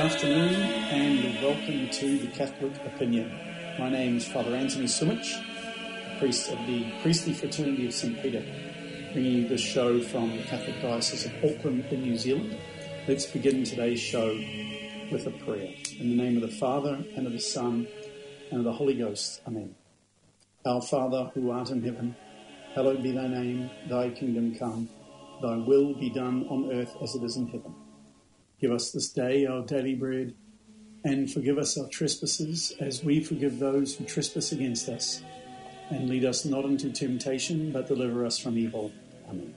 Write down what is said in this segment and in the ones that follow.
afternoon and welcome to the Catholic Opinion. My name is Father Anthony Sumich, priest of the Priestly Fraternity of St. Peter, bringing you this show from the Catholic Diocese of Auckland in New Zealand. Let's begin today's show with a prayer. In the name of the Father, and of the Son, and of the Holy Ghost. Amen. Our Father, who art in heaven, hallowed be thy name, thy kingdom come, thy will be done on earth as it is in heaven. Give us this day our daily bread, and forgive us our trespasses, as we forgive those who trespass against us. And lead us not into temptation, but deliver us from evil. Amen.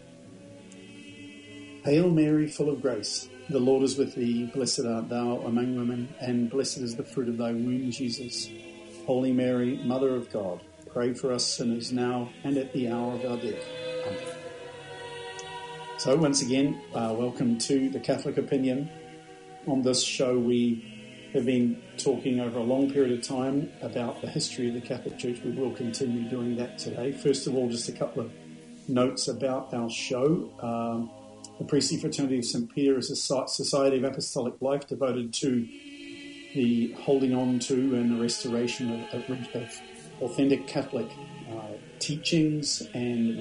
Hail Mary, full of grace, the Lord is with thee. Blessed art thou among women, and blessed is the fruit of thy womb, Jesus. Holy Mary, Mother of God, pray for us sinners now and at the hour of our death. Amen. So once again, welcome to the Catholic Opinion. On this show, we have been talking over a long period of time about the history of the Catholic Church. We will continue doing that today. First of all, just a couple of notes about our show. The Priestly Fraternity of St. Peter is a society of apostolic life devoted to the holding on to and the restoration of authentic Catholic teachings and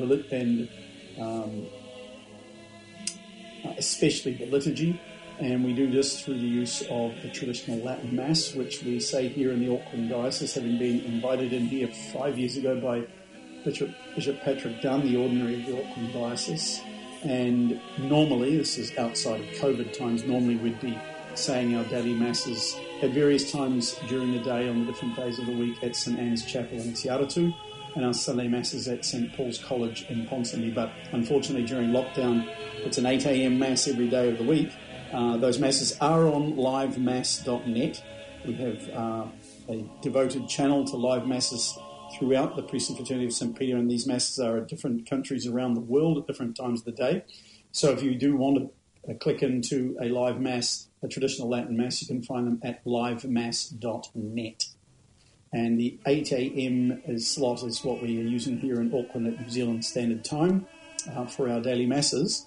especially the liturgy, and we do this through the use of the traditional Latin Mass, which we say here in the Auckland Diocese, having been invited in here 5 years ago by Bishop Patrick Dunn, the Ordinary of the Auckland Diocese. And normally, this is outside of COVID times, normally we'd be saying our daily Masses at various times during the day on the different days of the week at St. Anne's Chapel in Te Aratu, and our Sunday Masses at St. Paul's College in Ponsonby. But unfortunately, during lockdown, it's an 8 a.m. Mass every day of the week. Those Masses are on livemass.net. We have a devoted channel to live Masses throughout the Priestly Fraternity of St. Peter, and these Masses are at different countries around the world at different times of the day. So if you do want to click into a live Mass, a traditional Latin Mass, you can find them at livemass.net. And the 8 a.m. slot is what we are using here in Auckland at New Zealand Standard Time for our daily Masses.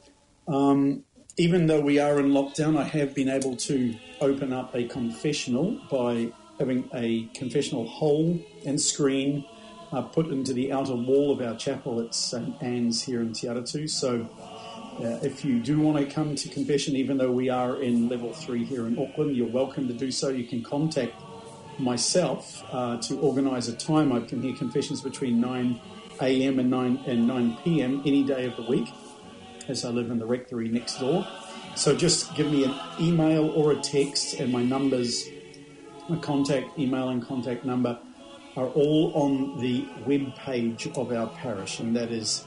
Even though we are in lockdown, I have been able to open up a confessional by having a confessional hole and screen put into the outer wall of our chapel at St. Anne's here in Te Aratu. So if you do want to come to confession, even though we are in level 3 here in Auckland, you're welcome to do so. You can contact myself to organise a time. I can hear confessions between 9 a.m. and 9 p.m. any day of the week, as I live in the rectory next door. So just give me an email or a text, and my numbers, my contact email and contact number are all on the web page of our parish, and that is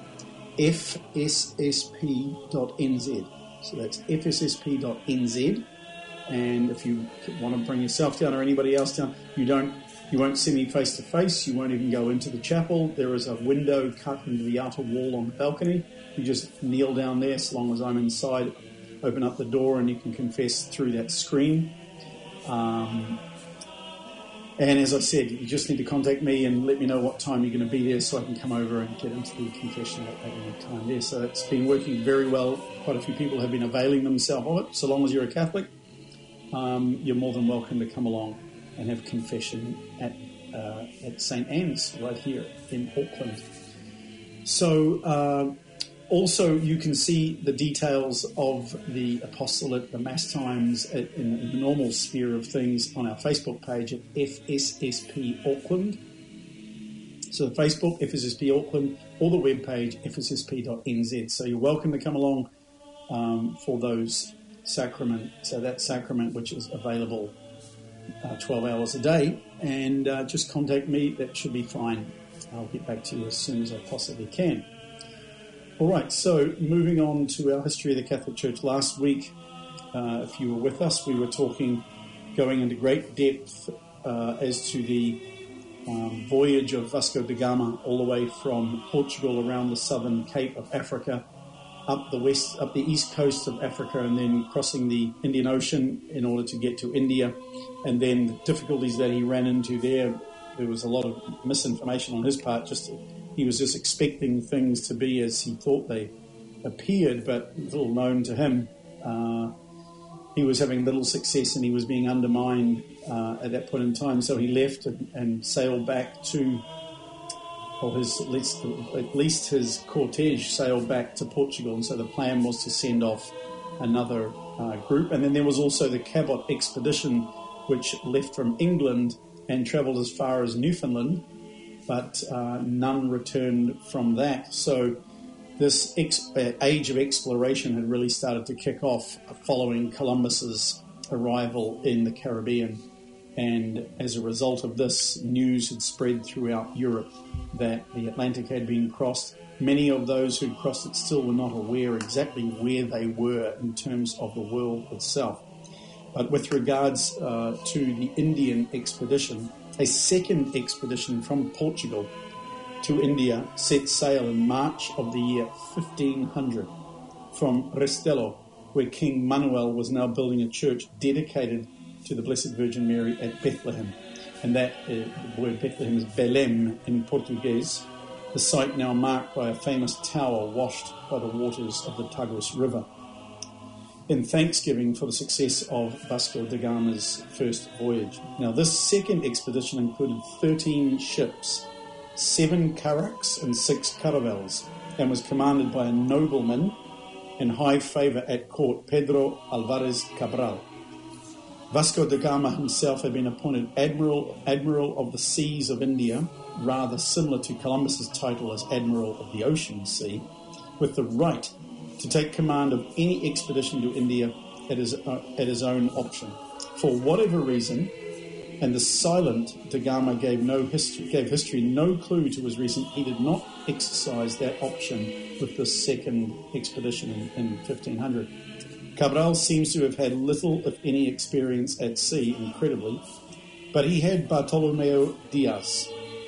fssp.nz. So that's fssp.nz. And if you want to bring yourself down or anybody else down, you won't see me face to face. You won't even go into the chapel. There is a window cut into the outer wall on the balcony. You just kneel down there so long as I'm inside, open up the door, and you can confess through that screen. And as I said, you just need to contact me and let me know what time you're going to be there so I can come over and get into the confession at any time there. So it's been working very well. Quite a few people have been availing themselves of it. So long as you're a Catholic, you're more than welcome to come along and have confession at St. Anne's right here in Auckland. So also you can see the details of the apostolate, the Mass times in the normal sphere of things on our Facebook page at FSSP Auckland. So the Facebook, FSSP Auckland, or the webpage, fssp.nz. So you're welcome to come along for those sacrament. So that sacrament which is available 12 hours a day. And just contact me. That should be fine. I'll get back to you as soon as I possibly can. All right, so moving on to our history of the Catholic Church. Last week, if you were with us, we were going into great depth as to the voyage of Vasco da Gama all the way from Portugal around the southern Cape of Africa, up the east coast of Africa, and then crossing the Indian Ocean in order to get to India, and then the difficulties that he ran into there. There was a lot of misinformation on his part. He was just expecting things to be as he thought they appeared, but little known to him. he was having little success and he was being undermined at that point in time. So he left and sailed back to, or at least his cortege sailed back to Portugal. And so the plan was to send off another group. And then there was also the Cabot expedition, which left from England and travelled as far as Newfoundland, but none returned from that. So this age of exploration had really started to kick off following Columbus's arrival in the Caribbean. And as a result of this, news had spread throughout Europe that the Atlantic had been crossed. Many of those who crossed it still were not aware exactly where they were in terms of the world itself. But with regards to the Indian expedition, a second expedition from Portugal to India set sail in March of the year 1500 from Restelo, where King Manuel was now building a church dedicated to the Blessed Virgin Mary at Bethlehem. And that the word Bethlehem is Belém in Portuguese, the site now marked by a famous tower washed by the waters of the Tagus River, in thanksgiving for the success of Vasco da Gama's first voyage. Now, this second expedition included 13 ships, 7 carracks and 6 caravels, and was commanded by a nobleman in high favour at court, Pedro Alvarez Cabral. Vasco da Gama himself had been appointed Admiral of the Seas of India, rather similar to Columbus's title as Admiral of the Ocean Sea, with the right to take command of any expedition to India at his own option. For whatever reason, and the silent da Gama gave history no clue to his reason, he did not exercise that option with the second expedition in 1500. Cabral seems to have had little, if any, experience at sea, incredibly, but he had Bartolomeo Diaz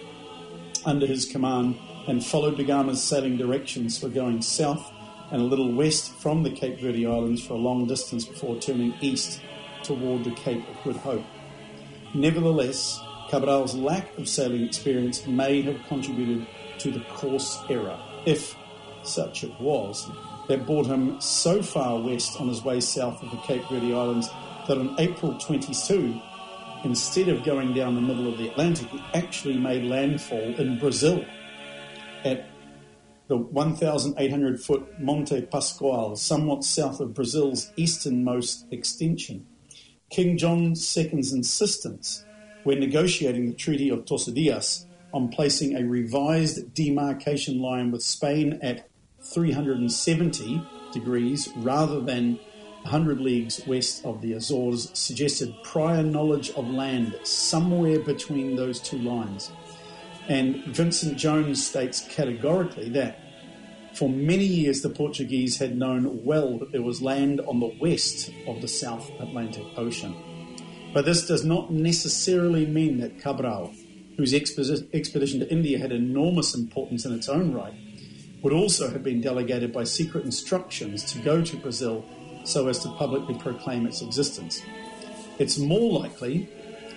under his command and followed da Gama's sailing directions for going south and a little west from the Cape Verde Islands for a long distance before turning east toward the Cape of Good Hope. Nevertheless, Cabral's lack of sailing experience may have contributed to the course error, if such it was, that brought him so far west on his way south of the Cape Verde Islands that on April 22, instead of going down the middle of the Atlantic, he actually made landfall in Brazil at the 1,800-foot Monte Pascoal, somewhat south of Brazil's easternmost extension. King John II's insistence when negotiating the Treaty of Tordesillas on placing a revised demarcation line with Spain at 370 degrees rather than 100 leagues west of the Azores suggested prior knowledge of land somewhere between those two lines. And Vincent Jones states categorically that for many years the Portuguese had known well that there was land on the west of the South Atlantic Ocean. But this does not necessarily mean that Cabral, whose expedition to India had enormous importance in its own right, would also have been delegated by secret instructions to go to Brazil so as to publicly proclaim its existence. It's more likely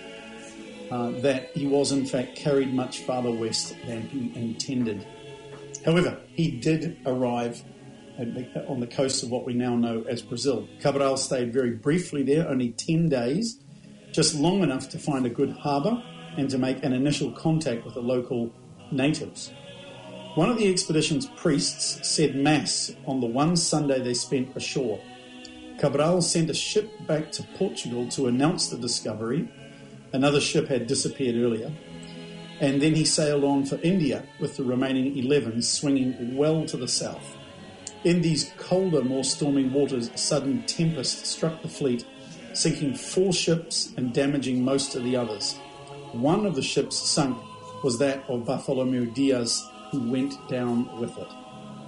that he was in fact carried much farther west than he intended. However, he did arrive on the coast of what we now know as Brazil. Cabral stayed very briefly there, only 10 days, just long enough to find a good harbour and to make an initial contact with the local natives. One of the expedition's priests said Mass on the one Sunday they spent ashore. Cabral sent a ship back to Portugal to announce the discovery. Another ship had disappeared earlier. And then he sailed on for India with the remaining 11 swinging well to the south. In these colder, more stormy waters, a sudden tempest struck the fleet, sinking 4 ships and damaging most of the others. One of the ships sunk was that of Bartolomeo Diaz, who went down with it.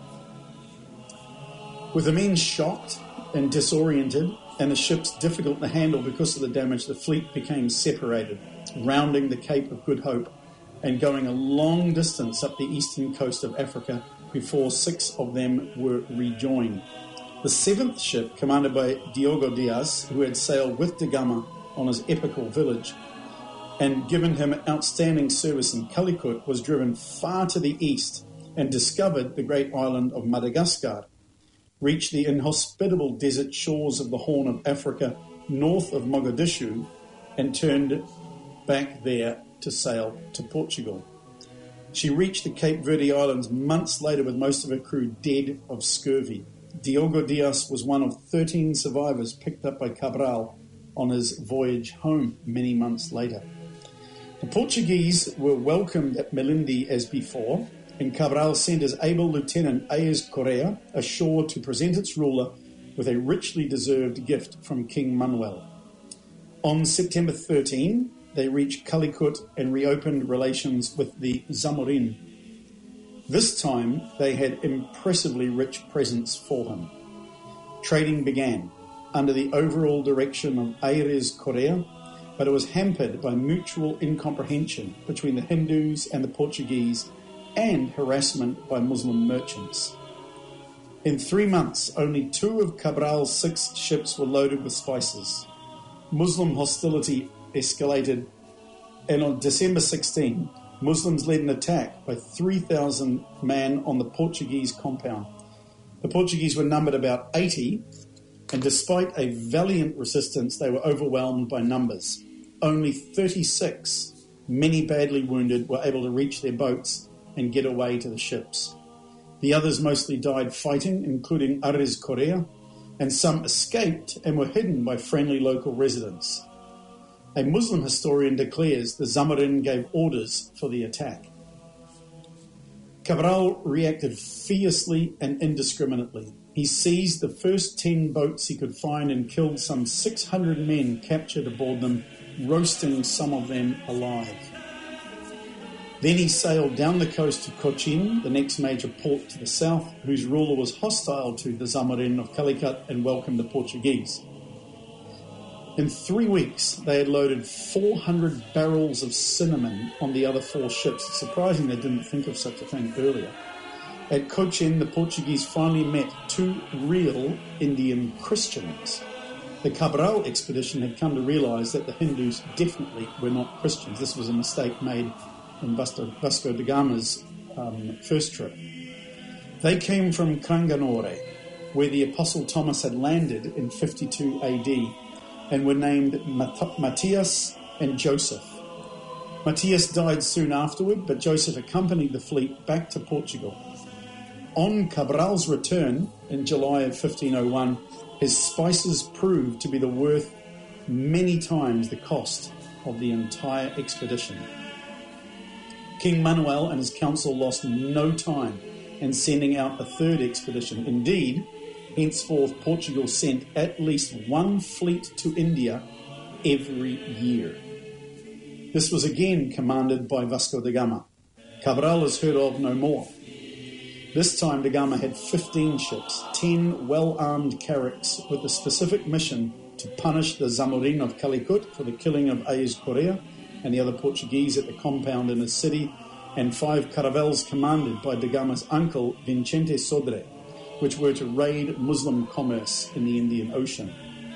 With the men shocked and disoriented, and the ships difficult to handle because of the damage, the fleet became separated, rounding the Cape of Good Hope and going a long distance up the eastern coast of Africa before 6 of them were rejoined. The 7th ship, commanded by Diogo Diaz, who had sailed with da Gama on his epical voyage and given him outstanding service in Calicut, was driven far to the east and discovered the great island of Madagascar. reached the inhospitable desert shores of the Horn of Africa north of Mogadishu and turned back there to sail to Portugal. She reached the Cape Verde Islands months later with most of her crew dead of scurvy. Diogo Dias was one of 13 survivors picked up by Cabral on his voyage home many months later. The Portuguese were welcomed at Melinde as before, and Cabral sent his able lieutenant Aes Correa ashore to present its ruler with a richly deserved gift from King Manuel. On September 13, they reached Calicut and reopened relations with the Zamorin. This time, they had impressively rich presents for him. Trading began under the overall direction of Aes Correa, but it was hampered by mutual incomprehension between the Hindus and the Portuguese and harassment by Muslim merchants. In 3 months, only 2 of Cabral's 6 ships were loaded with spices. Muslim hostility escalated, and on December 16, Muslims led an attack by 3,000 men on the Portuguese compound. The Portuguese were numbered about 80, and despite a valiant resistance, they were overwhelmed by numbers. Only 36, many badly wounded, were able to reach their boats and get away to the ships. The others mostly died fighting, including Aes Correa, and some escaped and were hidden by friendly local residents. A Muslim historian declares the Zamorin gave orders for the attack. Cabral reacted fiercely and indiscriminately. He seized the first 10 boats he could find and killed some 600 men captured aboard them, roasting some of them alive. Then he sailed down the coast to Cochin, the next major port to the south, whose ruler was hostile to the Zamorin of Calicut and welcomed the Portuguese. In 3 weeks, they had loaded 400 barrels of cinnamon on the other 4 ships. It's surprising they didn't think of such a thing earlier. At Cochin, the Portuguese finally met 2 real Indian Christians. The Cabral expedition had come to realize that the Hindus definitely were not Christians. This was a mistake made in Vasco da Gama's first trip. They came from Canganore, where the Apostle Thomas had landed in 52 AD, and were named Matthias and Joseph. Matthias died soon afterward, but Joseph accompanied the fleet back to Portugal. On Cabral's return in July of 1501, his spices proved to be the worth many times the cost of the entire expedition. King Manuel and his council lost no time in sending out a 3rd expedition. Indeed, henceforth Portugal sent at least 1 fleet to India every year. This was again commanded by Vasco da Gama. Cabral is heard of no more. This time da Gama had 15 ships, 10 well-armed carracks with the specific mission to punish the Zamorin of Calicut for the killing of Aes Correa and the other Portuguese at the compound in the city, and 5 caravels commanded by da Gama's uncle Vicente Sodre, which were to raid Muslim commerce in the Indian Ocean.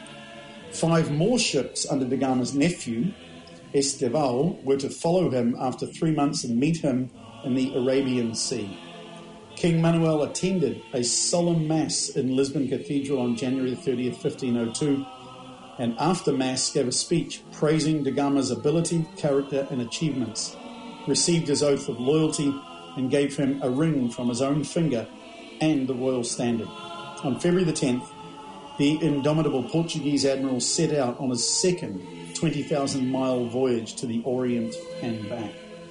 5 more ships under da Gama's nephew, Estevao, were to follow him after 3 months and meet him in the Arabian Sea. King Manuel attended a solemn mass in Lisbon Cathedral on January 30th, 1502, and after mass gave a speech praising da Gama's ability, character and achievements, received his oath of loyalty, and gave him a ring from his own finger and the royal standard. On February the 10th, the indomitable Portuguese admiral set out on his second 20,000-mile voyage to the Orient and back.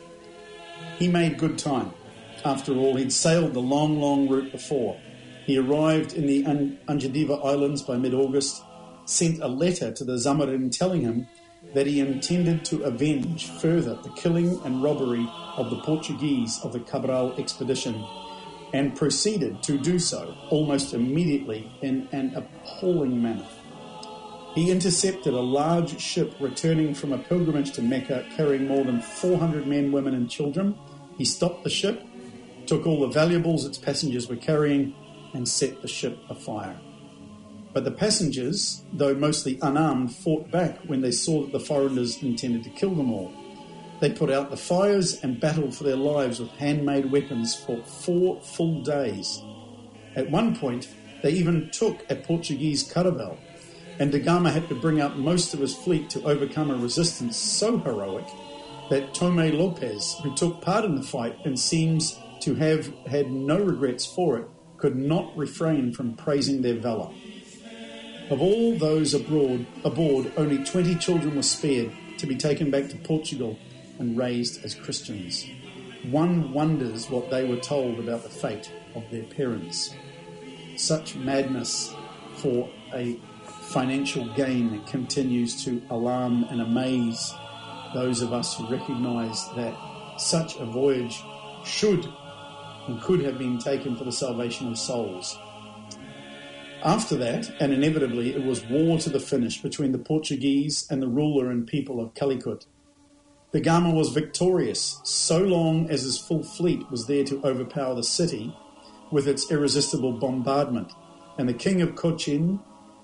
He made good time. After all, he'd sailed the long, long route before. He arrived in the Anjadiva Islands by mid-August, sent a letter to the Zamorin telling him that he intended to avenge further the killing and robbery of the Portuguese of the Cabral expedition, and proceeded to do so almost immediately in an appalling manner. He intercepted a large ship returning from a pilgrimage to Mecca carrying more than 400 men, women and children. He stopped the ship, took all the valuables its passengers were carrying, and set the ship afire. But the passengers, though mostly unarmed, fought back when they saw that the foreigners intended to kill them all. They put out the fires and battled for their lives with handmade weapons for 4 full days. At one point, They even took a Portuguese caravel, and da Gama had to bring up most of his fleet to overcome a resistance so heroic that Tomé Lopes, who took part in the fight and seems to have had no regrets for it, could not refrain from praising their valour. Of all those aboard, only 20 children were spared to be taken back to Portugal and raised as Christians. One wonders what they were told about the fate of their parents. Such madness for a financial gain continues to alarm and amaze those of us who recognise that such a voyage should and could have been taken for the salvation of souls. After that, and inevitably, it was war to the finish between the Portuguese and the ruler and people of Calicut. Da Gama was victorious so long as his full fleet was there to overpower the city with its irresistible bombardment, and the king of Cochin,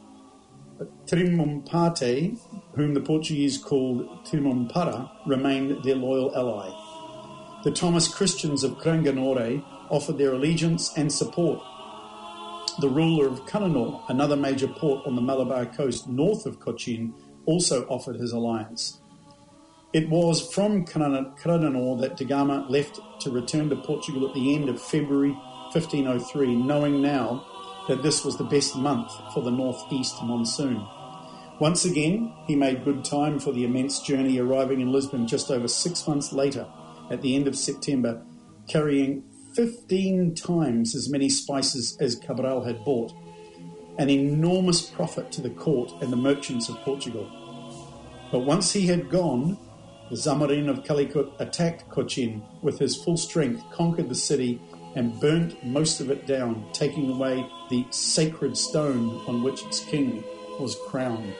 Trimompate, whom the Portuguese called Trimompara, remained their loyal ally. The Thomas Christians of Cranganore offered their allegiance and support. The ruler of Cananor, another major port on the Malabar coast north of Cochin, also offered his alliance. It was from Cananor that da Gama left to return to Portugal at the end of February 1503, knowing now that this was the best month for the northeast monsoon. Once again, he made good time for the immense journey, arriving in Lisbon just over 6 months later, at the end of September, carrying 15 times as many spices as Cabral had bought, an enormous profit to the court and the merchants of Portugal. But once he had gone, the Zamarin of Calicut attacked Cochin with his full strength, conquered the city, and burnt most of it down, taking away the sacred stone on which its king was crowned.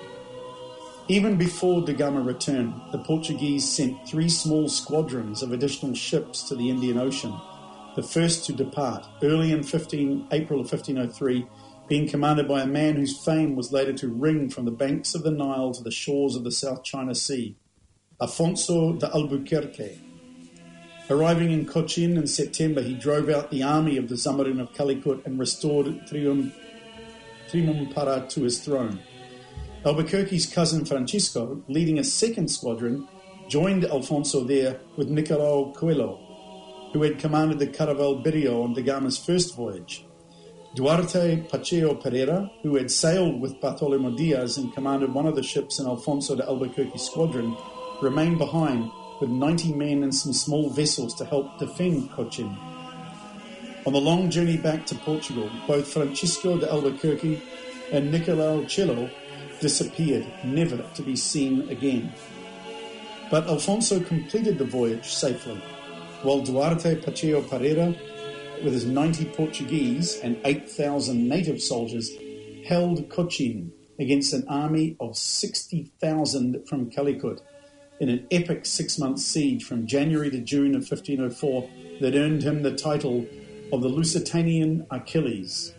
Even before da Gama returned, the Portuguese sent 3 small squadrons of additional ships to the Indian Ocean, the first to depart, early in April of 1503, being commanded by a man whose fame was later to ring from the banks of the Nile to the shores of the South China Sea, Afonso de Albuquerque. Arriving in Cochin in September, he drove out the army of the Zamarin of Calicut and restored Trimompara to his throne. Albuquerque's cousin Francisco, leading a second squadron, joined Alfonso there with Nicolau Coelho, who had commanded the caravel Birio on da Gama's first voyage. Duarte Pacheco Pereira, who had sailed with Bartolomé Diaz and commanded one of the ships in Alfonso de Albuquerque's squadron, remained behind with 90 men and some small vessels to help defend Cochin. On the long journey back to Portugal, both Francisco de Albuquerque and Nicolau Coelho disappeared, never to be seen again. But Alfonso completed the voyage safely, while Duarte Pacheco Pereira, with his 90 Portuguese and 8,000 native soldiers, held Cochin against an army of 60,000 from Calicut in an epic 6-month siege from January to June of 1504 that earned him the title of the Lusitanian Achilles.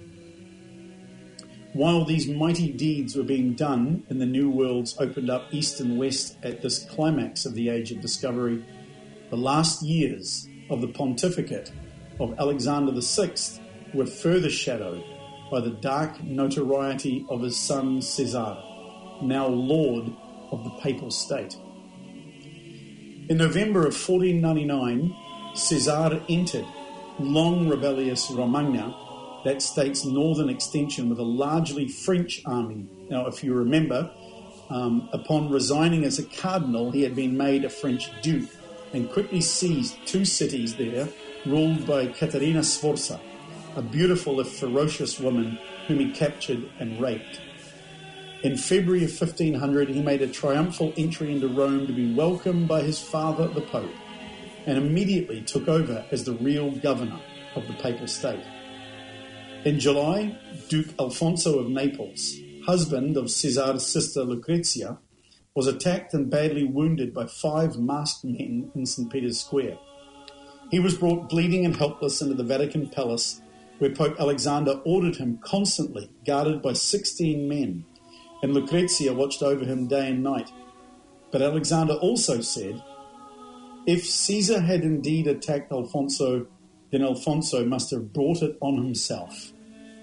While these mighty deeds were being done and the new worlds opened up east and west at this climax of the Age of Discovery, the last years of the pontificate of Alexander VI were further shadowed by the dark notoriety of his son Caesar, now Lord of the Papal State. In November of 1499, Caesar entered long rebellious Romagna, that state's northern extension, with a largely French army. Now, if you remember, upon resigning as a cardinal, he had been made a French duke and quickly seized 2 cities there, ruled by Caterina Sforza, a beautiful if ferocious woman whom he captured and raped. In February of 1500, he made a triumphal entry into Rome to be welcomed by his father, the Pope, and immediately took over as the real governor of the Papal State. In July, Duke Alfonso of Naples, husband of Caesar's sister Lucrezia, was attacked and badly wounded by 5 masked men in St. Peter's Square. He was brought bleeding and helpless into the Vatican Palace, where Pope Alexander ordered him constantly, guarded by 16 men, and Lucrezia watched over him day and night. But Alexander also said, if Caesar had indeed attacked Alfonso, then Alfonso must have brought it on himself.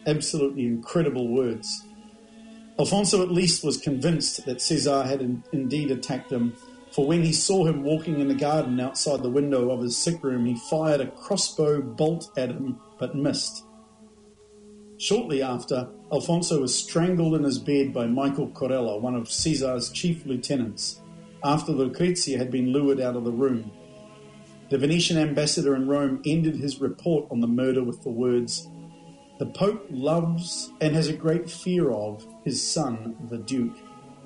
Absolutely incredible words. Alfonso at least was convinced that Caesar had indeed attacked him, for when he saw him walking in the garden outside the window of his sick room, he fired a crossbow bolt at him, but missed. Shortly after, Alfonso was strangled in his bed by Michael Corella, one of Caesar's chief lieutenants, after Lucrezia had been lured out of the room. The Venetian ambassador in Rome ended his report on the murder with the words, "The Pope loves and has a great fear of his son, the Duke."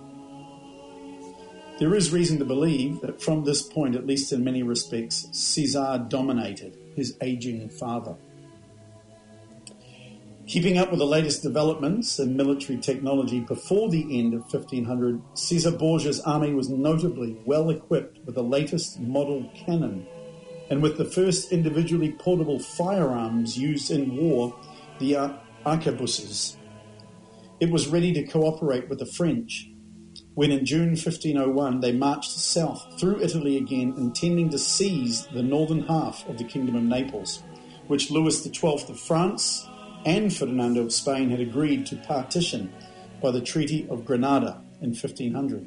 There is reason to believe that from this point, at least in many respects, Caesar dominated his aging father. Keeping up with the latest developments in military technology before the end of 1500, Caesar Borgia's army was notably well equipped with the latest model cannon and with the first individually portable firearms used in war, the arquebuses. It was ready to cooperate with the French when in June 1501 they marched south through Italy again, intending to seize the northern half of the Kingdom of Naples, which Louis XII of France and Ferdinando of Spain had agreed to partition by the Treaty of Granada in 1500.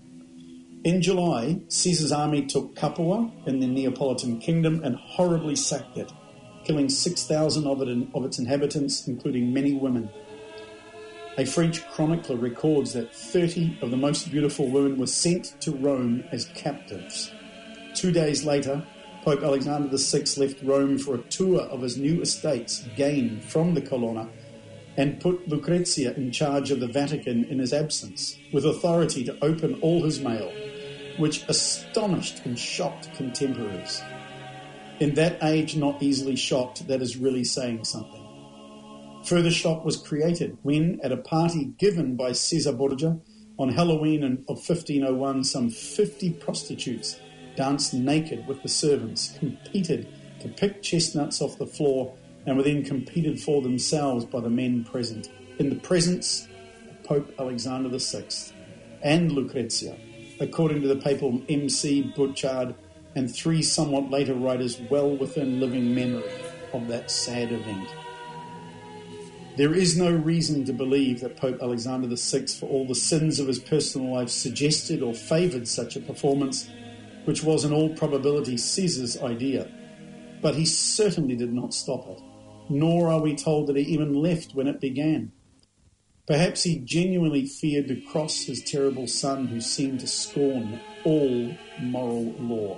In July, Caesar's army took Capua in the Neapolitan kingdom and horribly sacked it, killing 6,000 of its inhabitants, including many women. A French chronicler records that 30 of the most beautiful women were sent to Rome as captives. 2 days later, Pope Alexander VI left Rome for a tour of his new estates gained from the Colonna and put Lucrezia in charge of the Vatican in his absence, with authority to open all his mail, which astonished and shocked contemporaries. In that age, not easily shocked, that is really saying something. Further shock was created when, at a party given by Caesar Borgia on Halloween of 1501, some 50 prostitutes danced naked with the servants, competed to pick chestnuts off the floor, and were then competed for themselves by the men present, in the presence of Pope Alexander VI and Lucrezia, according to the papal MC Burchard and 3 somewhat later writers well within living memory of that sad event. There is no reason to believe that Pope Alexander VI, for all the sins of his personal life, suggested or favoured such a performance, which was in all probability Caesar's idea. But he certainly did not stop it, nor are we told that he even left when it began. Perhaps he genuinely feared to cross his terrible son, who seemed to scorn all moral law.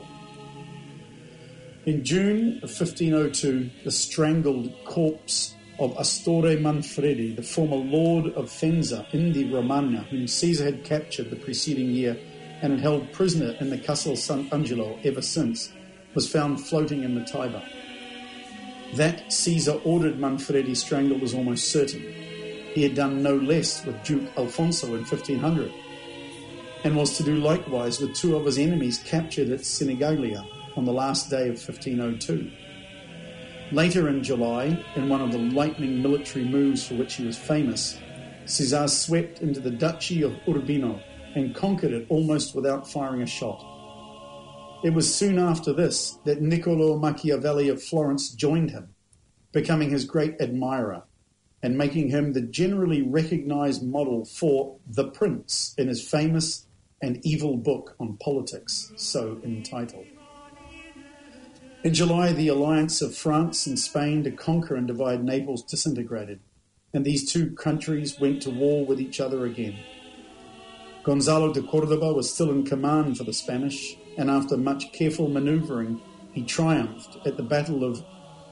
In June of 1502, the strangled corpse of Astore Manfredi, the former lord of Fenza in the Romagna, whom Caesar had captured the preceding year and had held prisoner in the Castel Sant'Angelo ever since, was found floating in the Tiber. That Caesar ordered Manfredi strangled was almost certain. He had done no less with Duke Alfonso in 1500, and was to do likewise with 2 of his enemies captured at Sinigaglia on the last day of 1502. Later in July, in one of the lightning military moves for which he was famous, Caesar swept into the Duchy of Urbino and conquered it almost without firing a shot. It was soon after this that Niccolò Machiavelli of Florence joined him, becoming his great admirer and making him the generally recognized model for the Prince in his famous and evil book on politics, so entitled. In July, the alliance of France and Spain to conquer and divide Naples disintegrated, and these 2 countries went to war with each other again. Gonzalo de Cordoba was still in command for the Spanish, and after much careful manoeuvring, he triumphed at the Battle of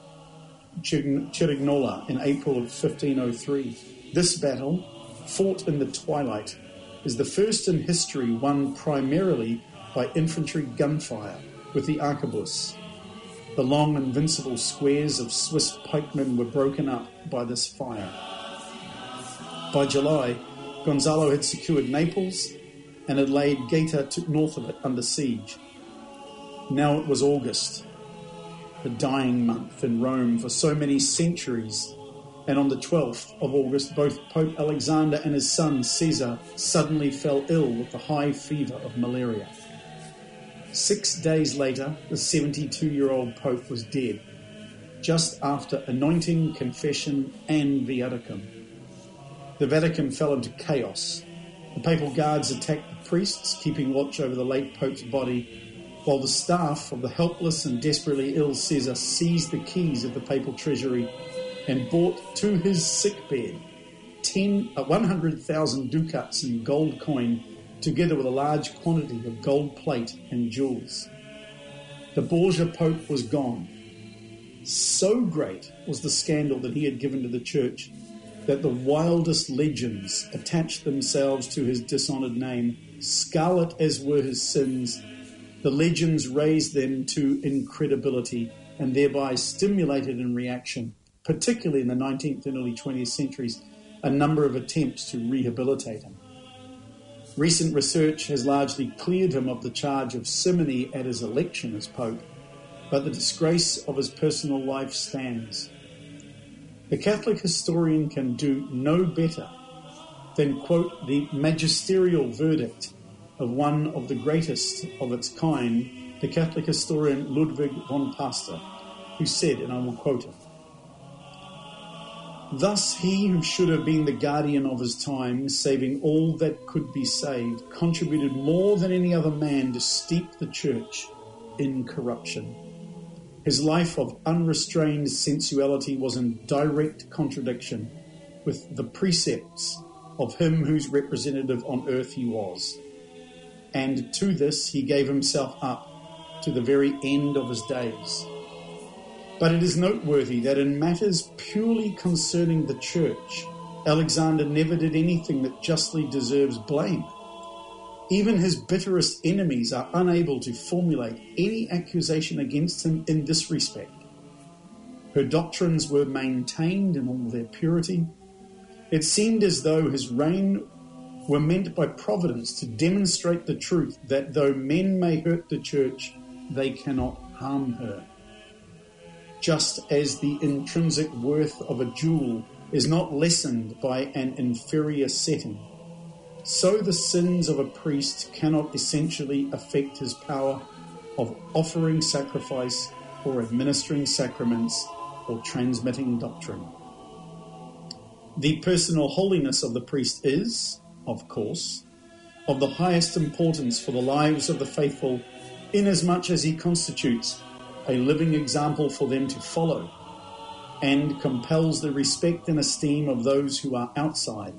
Cerignola in April of 1503. This battle, fought in the twilight, is the first in history won primarily by infantry gunfire with the arquebus. The long invincible squares of Swiss pikemen were broken up by this fire. By July, Gonzalo had secured Naples and had laid Gaeta north of it under siege. Now it was August, the dying month in Rome for so many centuries, and on the 12th of August, both Pope Alexander and his son Caesar suddenly fell ill with the high fever of malaria. 6 days later, the 72-year-old Pope was dead. just after anointing, confession, and viaticum. The Vatican fell into chaos. The papal guards attacked the priests, keeping watch over the late Pope's body, while the staff of the helpless and desperately ill Caesar seized the keys of the papal treasury and brought to his sickbed 100,000 ducats in gold coin, together with a large quantity of gold plate and jewels. The Borgia Pope was gone. So great was the scandal that he had given to the Church that the wildest legends attached themselves to his dishonoured name. Scarlet as were his sins, the legends raised them to incredibility and thereby stimulated in reaction, particularly in the 19th and early 20th centuries, a number of attempts to rehabilitate him. Recent research has largely cleared him of the charge of simony at his election as Pope, but the disgrace of his personal life stands. The Catholic historian can do no better than quote the magisterial verdict of one of the greatest of its kind, the Catholic historian Ludwig von Pastor, who said, and I will quote him, "Thus he who should have been the guardian of his time, saving all that could be saved, contributed more than any other man to steep the Church in corruption. His life of unrestrained sensuality was in direct contradiction with the precepts of him whose representative on earth he was. And to this he gave himself up to the very end of his days. But it is noteworthy that in matters purely concerning the Church, Alexander never did anything that justly deserves blame. Even his bitterest enemies are unable to formulate any accusation against him in this respect. Her doctrines were maintained in all their purity. It seemed as though his reign were meant by providence to demonstrate the truth that though men may hurt the Church, they cannot harm her. Just as the intrinsic worth of a jewel is not lessened by an inferior setting, so the sins of a priest cannot essentially affect his power of offering sacrifice or administering sacraments or transmitting doctrine. The personal holiness of the priest is, of course, of the highest importance for the lives of the faithful, inasmuch as he constitutes a living example for them to follow and compels the respect and esteem of those who are outside.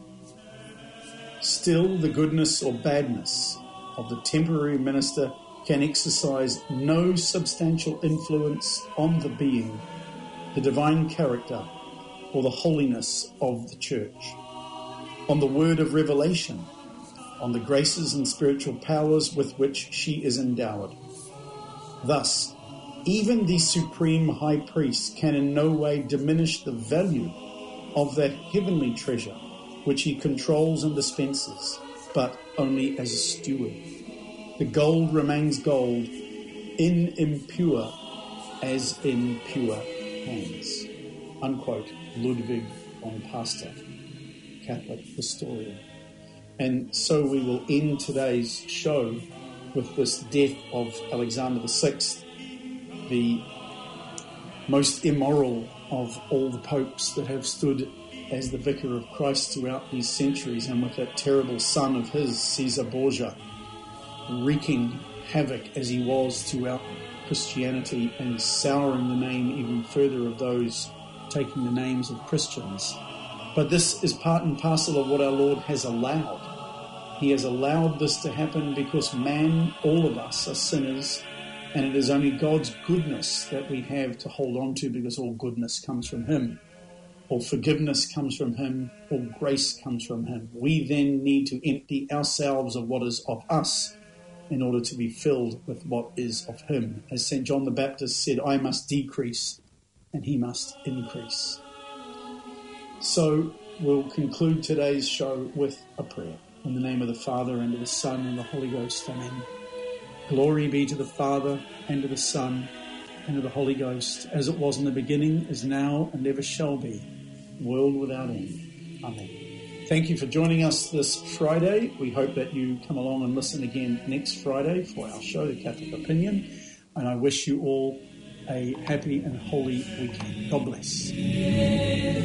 Still, the goodness or badness of the temporary minister can exercise no substantial influence on the being, the divine character, or the holiness of the Church, on the word of revelation, on the graces and spiritual powers with which she is endowed. Thus, even the supreme high priest can in no way diminish the value of that heavenly treasure which he controls and dispenses, but only as a steward. The gold remains gold, impure as in pure hands." Unquote, Ludwig von Pastor, Catholic historian. And so we will end today's show with this death of Alexander VI, the most immoral of all the popes that have stood as the vicar of Christ throughout these centuries, and with that terrible son of his, Caesar Borgia, wreaking havoc as he was throughout Christianity and souring the name even further of those taking the names of Christians. But this is part and parcel of what our Lord has allowed. He has allowed this to happen because man, all of us, are sinners, and it is only God's goodness that we have to hold on to, because all goodness comes from him. All forgiveness comes from him, all grace comes from him. We then need to empty ourselves of what is of us in order to be filled with what is of him. As St. John the Baptist said, "I must decrease and he must increase." So we'll conclude today's show with a prayer. In the name of the Father, and of the Son, and the Holy Ghost. Amen. Glory be to the Father, and to the Son, and to the Holy Ghost, as it was in the beginning, is now, and ever shall be, world without end. Amen. Thank you for joining us this Friday. We hope that you come along and listen again next Friday for our show, The Catholic Opinion. And I wish you all a happy and holy weekend. God bless.